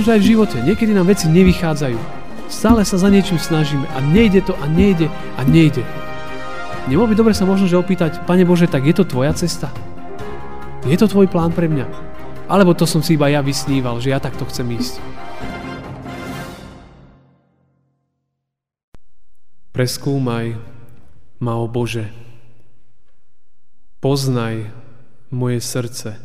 možno aj v živote. Niekedy nám veci nevychádzajú. Stále sa za niečím snažíme a nejde to a nejde a nejde. Nebolo by dobre sa možno že opýtať, Pane Bože, tak je to tvoja cesta? Je to tvoj plán pre mňa? Alebo to som si iba ja vysníval, že ja takto chcem ísť? Preskúmaj ma, ó Bože. Poznaj moje srdce.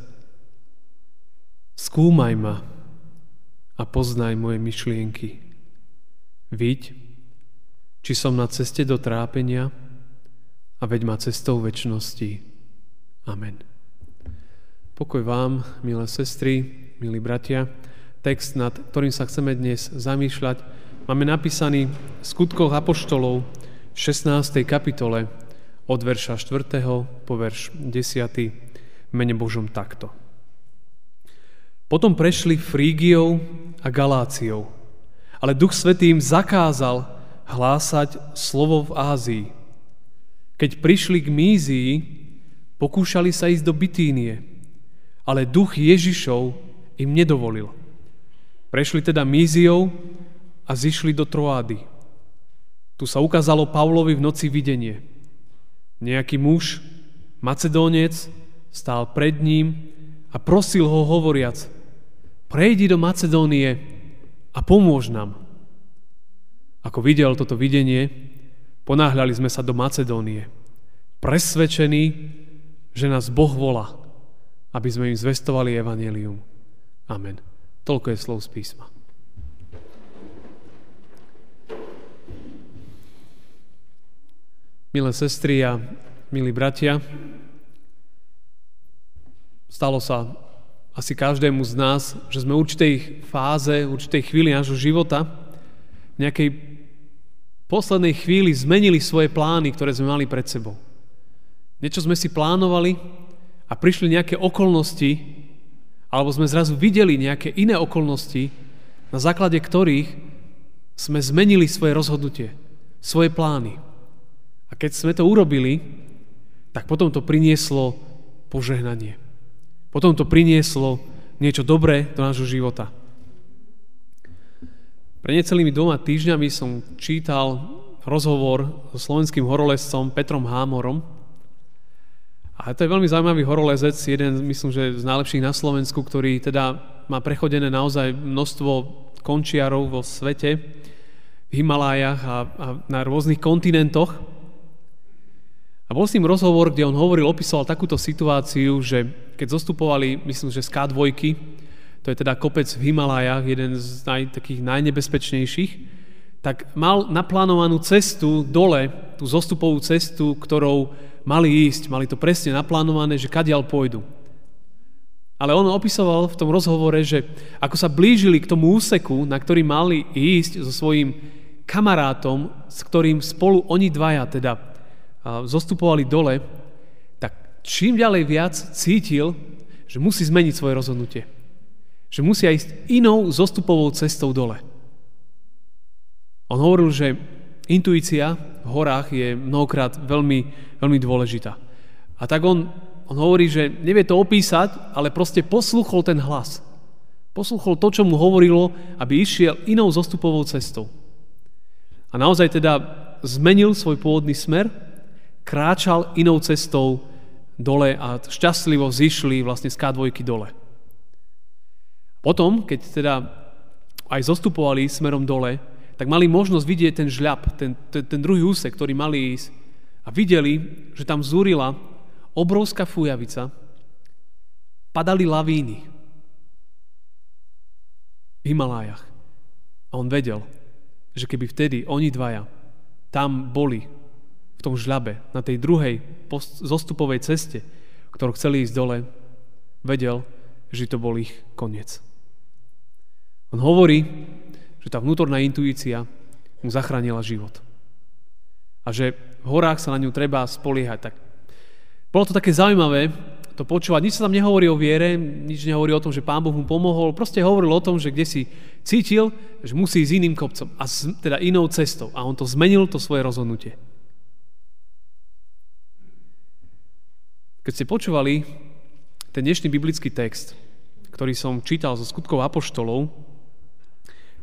Skúmaj ma a poznaj moje myšlienky. Viď, či som na ceste do trápenia a veď ma cestou večnosti. Amen. Pokoj vám, milé sestry, milí bratia. Text, nad ktorým sa chceme dnes zamýšľať, máme napísaný v Skutkoch apoštolov v 16. kapitole od verša 4. po verš 10. v mene Božom takto. Potom prešli Frígiou a Galáciou, ale Duch Svätý im zakázal hlásať slovo v Ázii. Keď prišli k Mízii, pokúšali sa ísť do Bitínie, ale Duch Ježišov im nedovolil. Prešli teda Míziou a zišli do Troády. Tu sa ukázalo Pavlovi v noci videnie. Nejaký muž, Macedónec, stál pred ním a prosil ho hovoriac: prejdi do Macedónie a pomôž nám. Ako videl toto videnie, ponáhľali sme sa do Macedónie, presvedčení, že nás Boh volá, aby sme im zvestovali evanjelium. Amen. Toľko je slov z písma. Milé sestry a milí bratia, stalo sa asi každému z nás, že sme v určitej fáze, v určitej chvíli nášho života, v nejakej poslednej chvíli zmenili svoje plány, ktoré sme mali pred sebou. Niečo sme si plánovali a prišli nejaké okolnosti, alebo sme zrazu videli nejaké iné okolnosti, na základe ktorých sme zmenili svoje rozhodnutie, svoje plány. A keď sme to urobili, tak potom to prinieslo požehnanie. Potom to prinieslo niečo dobré do nášho života. Pred necelými 2 týždňami som čítal rozhovor so slovenským horolezcom Petrom Hámorom. A to je veľmi zaujímavý horolezec, jeden, myslím, že z najlepších na Slovensku, ktorý teda má prechodené naozaj množstvo končiarov vo svete, v Himalájach a na rôznych kontinentoch. A bol s ním rozhovor, kde on opisoval takúto situáciu, že keď zostupovali, myslím, že z K2, to je teda kopec v Himalájach, jeden z takých najnebezpečnejších, tak mal naplánovanú cestu dole, tú zostupovú cestu, ktorou mali ísť. Mali to presne naplánované, že kadiaľ pôjdu. Ale on opisoval v tom rozhovore, že ako sa blížili k tomu úseku, na ktorý mali ísť so svojím kamarátom, s ktorým spolu oni dvaja teda zostupovali dole, tak čím ďalej viac cítil, že musí zmeniť svoje rozhodnutie. Že musia ísť inou zostupovou cestou dole. On hovoril, že intuícia v horách je mnohokrát veľmi, veľmi dôležitá. A tak on hovorí, že nevie to opísať, ale proste poslúchol ten hlas. Poslúchol to, čo mu hovorilo, aby išiel inou zostupovou cestou. A naozaj teda zmenil svoj pôvodný smer, kráčal inou cestou dole a šťastlivo zišli vlastne z K2 dole. Potom, keď teda aj zostupovali smerom dole, tak mali možnosť vidieť ten žľab, ten druhý úsek, ktorý mali ísť. A videli, že tam zúrila obrovská fujavica, padali lavíny v Himalájach. A on vedel, že keby vtedy oni dvaja tam boli v tom žľabe, na tej druhej zostupovej ceste, ktorou chceli ísť dole, vedel, že to bol ich koniec. On hovorí, že tá vnútorná intuícia mu zachránila život. A že v horách sa na ňu treba spoliehať. Tak bolo to také zaujímavé to počúvať. Nič sa tam nehovorí o viere, nič nehovorí o tom, že Pán Boh mu pomohol. Proste hovoril o tom, že kde si cítil, že musí ísť iným kopcom a teda inou cestou. A on to zmenil, to svoje rozhodnutie. Keď ste počúvali ten dnešný biblický text, ktorý som čítal zo Skutkov apoštolov,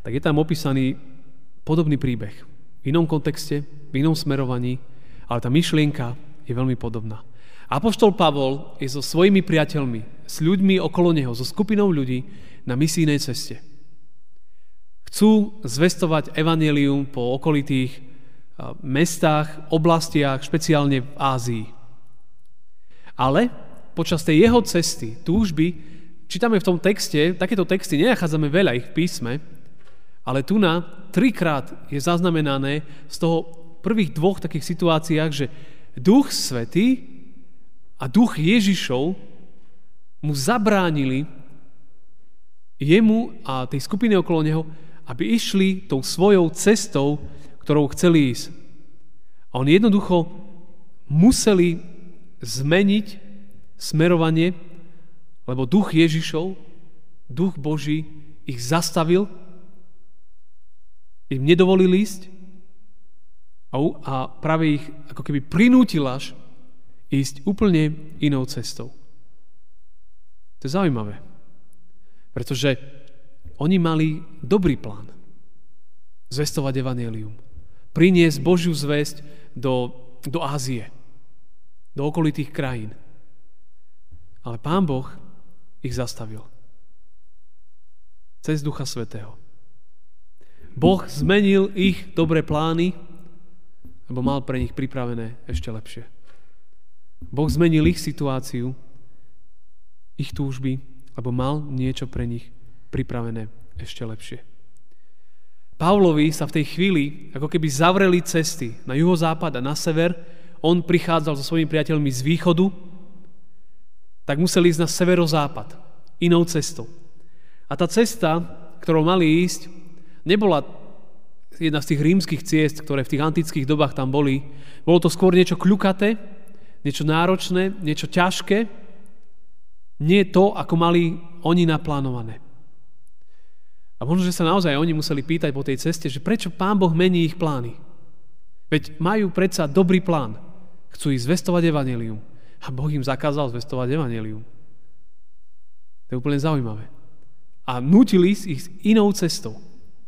tak je tam opísaný podobný príbeh. V inom kontexte, v inom smerovaní, ale tá myšlienka je veľmi podobná. Apoštol Pavol je so svojimi priateľmi, s ľuďmi okolo neho, so skupinou ľudí na misijnej ceste. Chcú zvestovať evanjelium po okolitých mestách, oblastiach, špeciálne v Ázii. Ale počas tej jeho cesty, túžby, čítame v tom texte, takéto texty nenachádzame veľa ich v písme, ale tu na 3-krát je zaznamenané z toho prvých 2 takých situáciách, že Duch Svätý a Duch Ježišov mu zabránili jemu a tej skupine okolo neho, aby išli tou svojou cestou, ktorou chceli ísť. A oni jednoducho museli zmeniť smerovanie, lebo Duch Ježišov, Duch Boží ich zastavil, im nedovolil ísť a práve ich ako keby prinútil až ísť úplne inou cestou. To je zaujímavé, pretože oni mali dobrý plán. Zvestovať evanjelium. Priniesť Božiu zvesť do Ázie, do okolitých krajín. Ale Pán Boh ich zastavil. Cez Ducha Svätého. Boh zmenil ich dobré plány, lebo mal pre nich pripravené ešte lepšie. Boh zmenil ich situáciu, ich túžby, lebo mal niečo pre nich pripravené ešte lepšie. Pavlovi sa v tej chvíli ako keby zavreli cesty na juhozápad a na sever. On prichádzal so svojimi priateľmi z východu, tak museli ísť na severozápad, inou cestou. A tá cesta, ktorou mali ísť, nebola jedna z tých rímskych ciest, ktoré v tých antických dobách tam boli. Bolo to skôr niečo kľukaté, niečo náročné, niečo ťažké. Nie to, ako mali oni naplánované. A možno, že sa naozaj oni museli pýtať po tej ceste, že prečo Pán Boh mení ich plány. Veď majú predsa dobrý plán. Chcú ísť zvestovať evanjelium. A Boh im zakázal zvestovať evanjelium. To je úplne zaujímavé. A nútili ich inou cestou.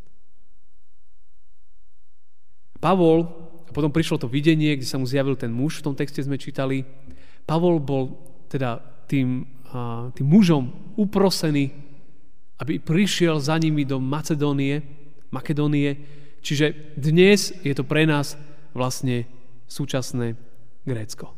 Pavol, a potom prišlo to videnie, kde sa mu zjavil ten muž, v tom texte sme čítali. Pavol bol teda tým mužom uprosený, aby prišiel za nimi do Makedónie. Čiže dnes je to pre nás vlastne súčasné Grécko.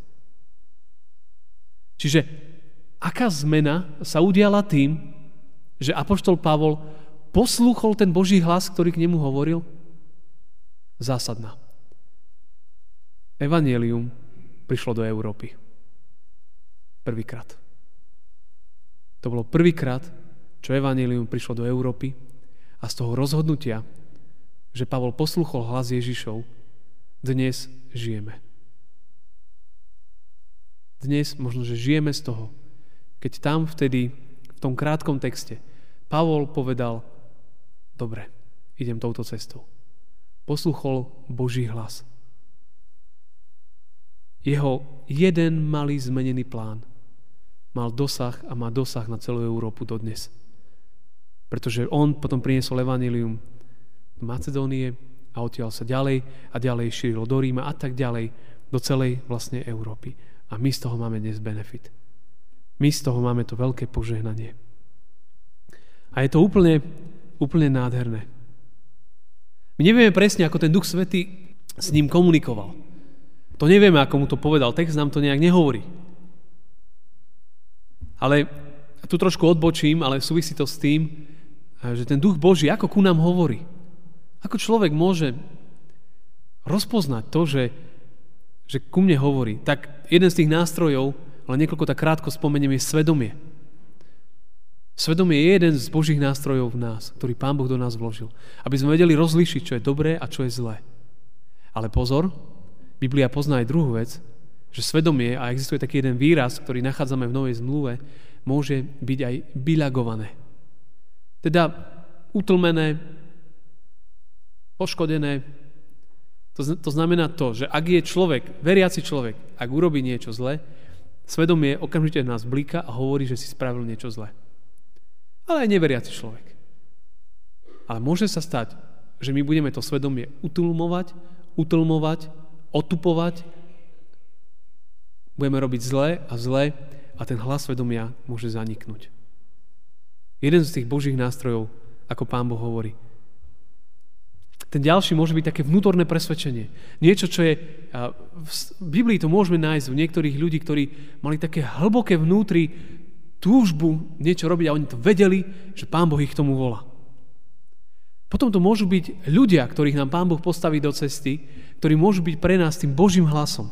Čiže aká zmena sa udiala tým, že apoštol Pavol poslúchol ten Boží hlas, ktorý k nemu hovoril? Zásadná. Evanjelium prišlo do Európy. Prvýkrát. To bolo prvýkrát, čo evanjelium prišlo do Európy a z toho rozhodnutia, že Pavol poslúchol hlas Ježišov, dnes žijeme. Dnes možno, že žijeme z toho, keď tam vtedy, v tom krátkom texte, Pavol povedal, dobre, idem touto cestou. Poslúchol Boží hlas. Jeho jeden malý zmenený plán mal dosah a má dosah na celú Európu dodnes. Pretože on potom priniesol evanjelium do Macedónie a odtiaľ sa ďalej a ďalej šírilo do Ríma a tak ďalej do celej vlastne Európy. A my z toho máme dnes benefit. My z toho máme to veľké požehnanie. A je to úplne nádherné. My nevieme presne, ako ten Duch Svätý s ním komunikoval. To nevieme, ako mu to povedal. Text nám to nejak nehovorí. Ale tu trošku odbočím, ale súvisí to s tým, že ten Duch Boží ako ku nám hovorí. Ako človek môže rozpoznať to, že ku mne hovorí. Tak jeden z tých nástrojov, ale niekoľko tak krátko spomeniem, je svedomie. Svedomie je jeden z Božích nástrojov v nás, ktorý Pán Boh do nás vložil. Aby sme vedeli rozlíšiť, čo je dobré a čo je zlé. Ale pozor, Biblia pozná aj druhú vec, že svedomie, a existuje taký jeden výraz, ktorý nachádzame v Novej zmluve, môže byť aj bilagované. Teda utlmené, poškodené. To znamená to, že ak je človek, veriaci človek, ak urobí niečo zlé, svedomie okamžite nás blíka a hovorí, že si spravil niečo zlé. Ale aj neveriaci človek. Ale môže sa stať, že my budeme to svedomie utlmovať, otupovať, budeme robiť zlé a ten hlas svedomia môže zaniknúť. Jeden z tých Božích nástrojov, ako Pán Boh hovorí. Ten ďalší môže byť také vnútorné presvedčenie. Niečo, čo je... V Biblii to môžeme nájsť u niektorých ľudí, ktorí mali také hlboké vnútri túžbu niečo robiť a oni to vedeli, že Pán Boh ich k tomu volá. Potom to môžu byť ľudia, ktorých nám Pán Boh postaví do cesty, ktorí môžu byť pre nás tým Božím hlasom.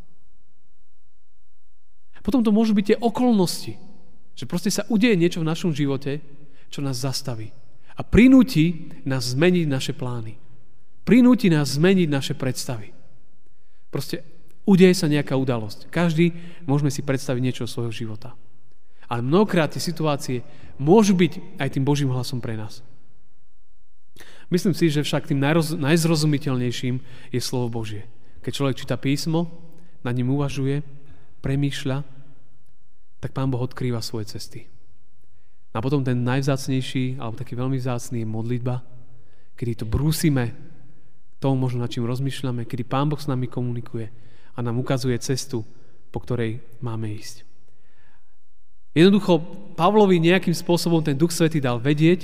Potom to môžu byť tie okolnosti, že proste sa udeje niečo v našom živote, čo nás zastaví a prinúti nás zmeniť naše plány. Prinúti nás zmeniť naše predstavy. Proste udeje sa nejaká udalosť. Každý môžeme si predstaviť niečo z svojho života. Ale mnohokrát tie situácie môžu byť aj tým Božím hlasom pre nás. Myslím si, že však tým najzrozumiteľnejším je slovo Božie. Keď človek číta písmo, nad ním uvažuje, premýšľa, tak Pán Boh odkrýva svoje cesty. A potom ten najvzácnejší, alebo taký veľmi vzácný je modlitba, kedy to brúsime tomu možno, nad čím rozmýšľame, kedy Pán Boh s nami komunikuje a nám ukazuje cestu, po ktorej máme ísť. Jednoducho, Pavlovi nejakým spôsobom ten Duch Svätý dal vedieť,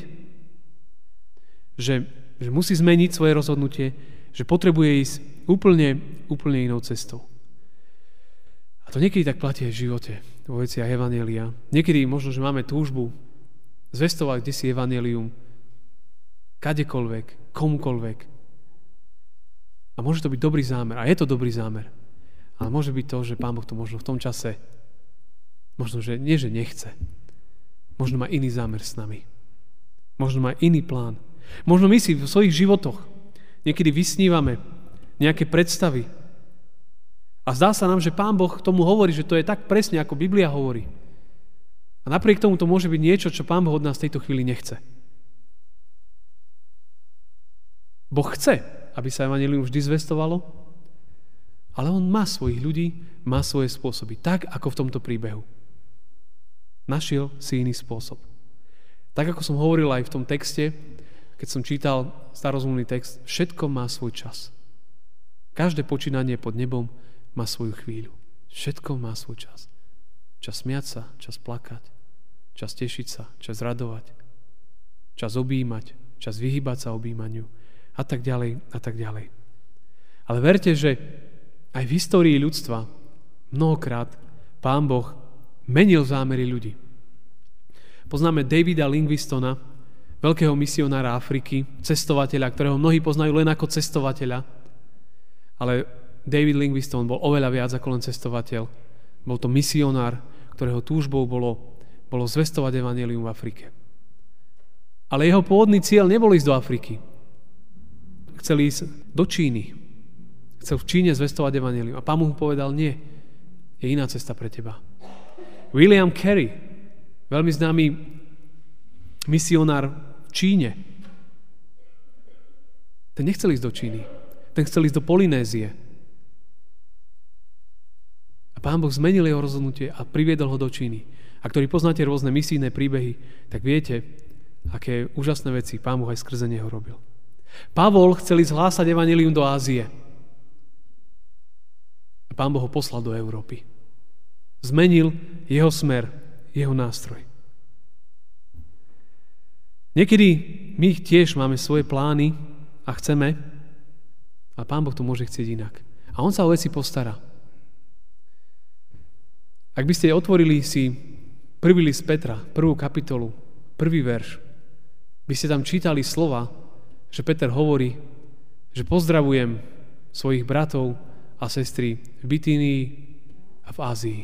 že musí zmeniť svoje rozhodnutie, že potrebuje ísť úplne inou cestou. A to niekedy tak platí aj v živote, vo veciach evanjelia. Niekedy možno, že máme túžbu zvestovať kdesi evanjelium kadekoľvek, komukoľvek. A môže to byť dobrý zámer. A je to dobrý zámer. Ale môže byť to, že Pán Boh to možno v tom čase, možno, že nie, že nechce. Možno má iný zámer s nami. Možno má iný plán. Možno my si v svojich životoch niekedy vysnívame nejaké predstavy. A zdá sa nám, že Pán Boh tomu hovorí, že to je tak presne, ako Biblia hovorí. A napriek tomu to môže byť niečo, čo Pán Boh od nás v tejto chvíli nechce. Boh chce, aby sa evanjelium vždy zvestovalo, ale on má svojich ľudí, má svoje spôsoby, tak ako v tomto príbehu. Našiel si iný spôsob. Tak ako som hovoril aj v tom texte, keď som čítal starozmluvný text, všetko má svoj čas. Každé počínanie pod nebom má svoju chvíľu. Všetko má svoj čas. Čas smiať sa, čas plakať, čas tešiť sa, čas radovať, čas objímať, čas vyhýbať sa objímaniu a tak ďalej a tak ďalej. Ale verte, že aj v histórii ľudstva mnohokrát Pán Boh menil zámery ľudí. Poznáme Davida Livingstona, veľkého misionára Afriky, cestovateľa, ktorého mnohí poznajú len ako cestovateľa, ale David Livingstone bol oveľa viac ako len cestovateľ. Bol to misionár, ktorého túžbou bolo zvestovať evanjelium v Afrike. Ale jeho pôvodný cieľ nebol ísť do Afriky. Chcel ísť do Číny. Chcel v Číne zvestovať evanjelium. A Pán mu povedal, nie, je iná cesta pre teba. William Carey, veľmi známy misionár v Číne, ten nechcel ísť do Číny. Ten chcel ísť do Polynézie. A Pán Boh zmenil jeho rozhodnutie a priviedol ho do Číny. A ktorí poznáte rôzne misijné príbehy, tak viete, aké úžasné veci Pán Boh aj skrze neho robil. Pavol chcel ísť hlásať evanjelium do Ázie. A Pán Boh ho poslal do Európy. Zmenil jeho smer, jeho nástroj. Niekedy my tiež máme svoje plány a chceme, a Pán Boh to môže chcieť inak. A on sa o veci postará. Ak by ste otvorili si prvý list Petra, 1. kapitolu, 1. verš, by ste tam čítali slova, že Peter hovorí, že pozdravujem svojich bratov a sestry v Bitínii a v Ázii.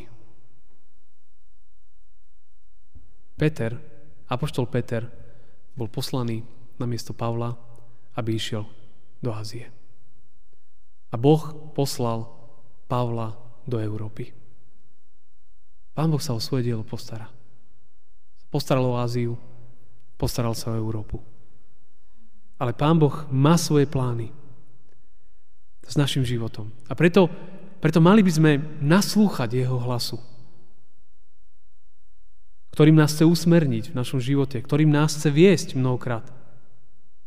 Peter, apoštol Peter, bol poslaný namiesto Pavla, aby išiel do Ázie. A Boh poslal Pavla do Európy. Pán Boh sa o svoje dielo postará. Postaral o Áziu, postaral sa o Európu. Ale Pán Boh má svoje plány s našim životom. A preto mali by sme naslúchať jeho hlasu, ktorým nás chce usmerniť v našom živote, ktorým nás chce viesť mnohokrát.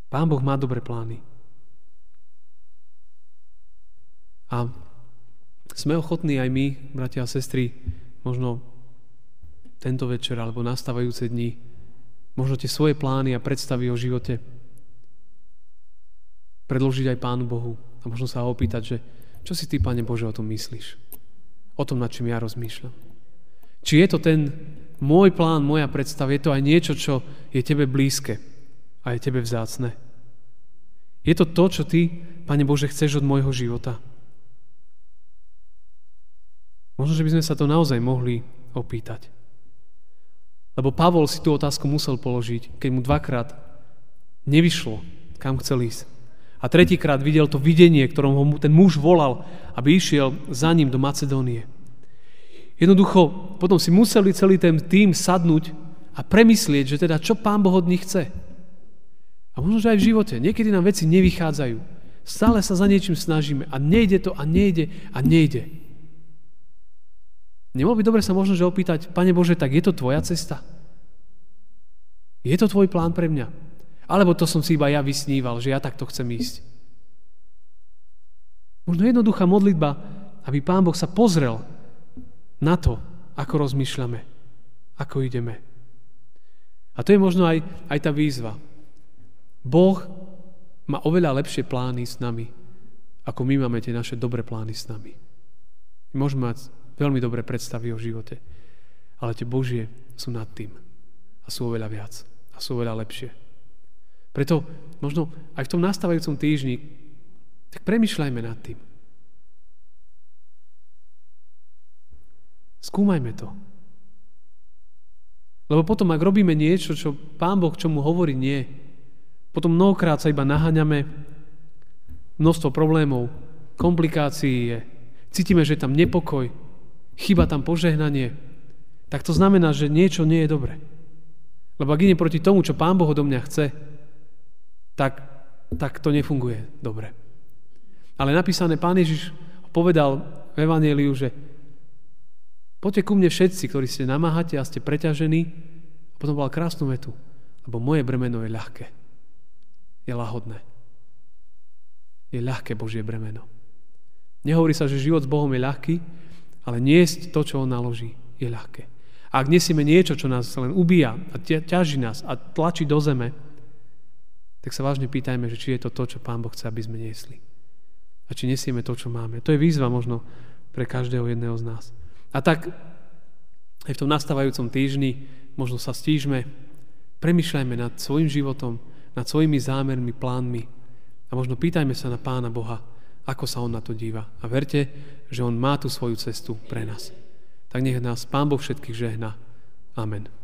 Pán Boh má dobré plány. A sme ochotní aj my, bratia a sestry, možno tento večer alebo nastávajúce dni, možno tie svoje plány a predstavy o živote predložiť aj Pánu Bohu a možno sa ho opýtať, že čo si ty, Pane Bože, o tom myslíš? O tom, nad čím ja rozmýšľam. Či je to ten môj plán, moja predstava, je to aj niečo, čo je tebe blízke a je tebe vzácne. Je to to, čo ty, Pane Bože, chceš od môjho života? Možno, že by sme sa to naozaj mohli opýtať. Lebo Pavol si tú otázku musel položiť, keď mu 2-krát nevyšlo, kam chcel ísť. A 3-krát videl to videnie, ktorom ho ten muž volal, aby išiel za ním do Macedónie. Jednoducho, potom si museli celý ten tým sadnúť a premyslieť, že teda čo Pán Boh od nich chce. A možno, že aj v živote. Niekedy nám veci nevychádzajú. Stále sa za niečím snažíme a nejde to a nejde a nejde. Nebolo by dobre sa možno, že opýtať, Pane Bože, tak je to tvoja cesta? Je to tvoj plán pre mňa? Alebo to som si iba ja vysníval, že ja takto chcem ísť? Možno jednoduchá modlitba, aby Pán Boh sa pozrel na to, ako rozmýšľame, ako ideme. A to je možno aj tá výzva. Boh má oveľa lepšie plány s nami, ako my máme tie naše dobré plány s nami. Môžeme mať veľmi dobré predstavy o živote, ale tie Božie sú nad tým a sú oveľa viac a sú oveľa lepšie. Preto možno aj v tom nastávajúcom týždni tak premýšľajme nad tým. Skúmajme to. Lebo potom, ak robíme niečo, čo Pán Boh čomu hovorí nie, potom mnohokrát sa iba naháňame, množstvo problémov, komplikácií je, cítime, že je tam nepokoj, chýba tam požehnanie, tak to znamená, že niečo nie je dobre. Lebo ak ide proti tomu, čo Pán Boh odo mňa chce, tak to nefunguje dobre. Ale napísané, Pán Ježiš povedal v Evanjeliu, že poďte ku mne všetci, ktorí ste namáhate a ste preťažení, a potom bola krásnu vetu, lebo moje bremeno je ľahké, je lahodné. Je ľahké Božie bremeno. Nehovorí sa, že život s Bohom je ľahký, ale niesť to, čo on naloží, je ľahké. A ak nesieme niečo, čo nás len ubíja a ťaží nás a tlačí do zeme, tak sa vážne pýtajme, že či je to to, čo Pán Boh chce, aby sme niesli. A či nesieme to, čo máme. To je výzva možno pre každého jedného z nás. A tak aj v tom nastávajúcom týždni možno sa stížme, premýšľajme nad svojim životom, nad svojimi zámermi, plánmi a možno pýtajme sa na Pána Boha, ako sa on na to díva. A verte, že on má tú svoju cestu pre nás. Tak nech nás Pán Boh všetkých žehná. Amen.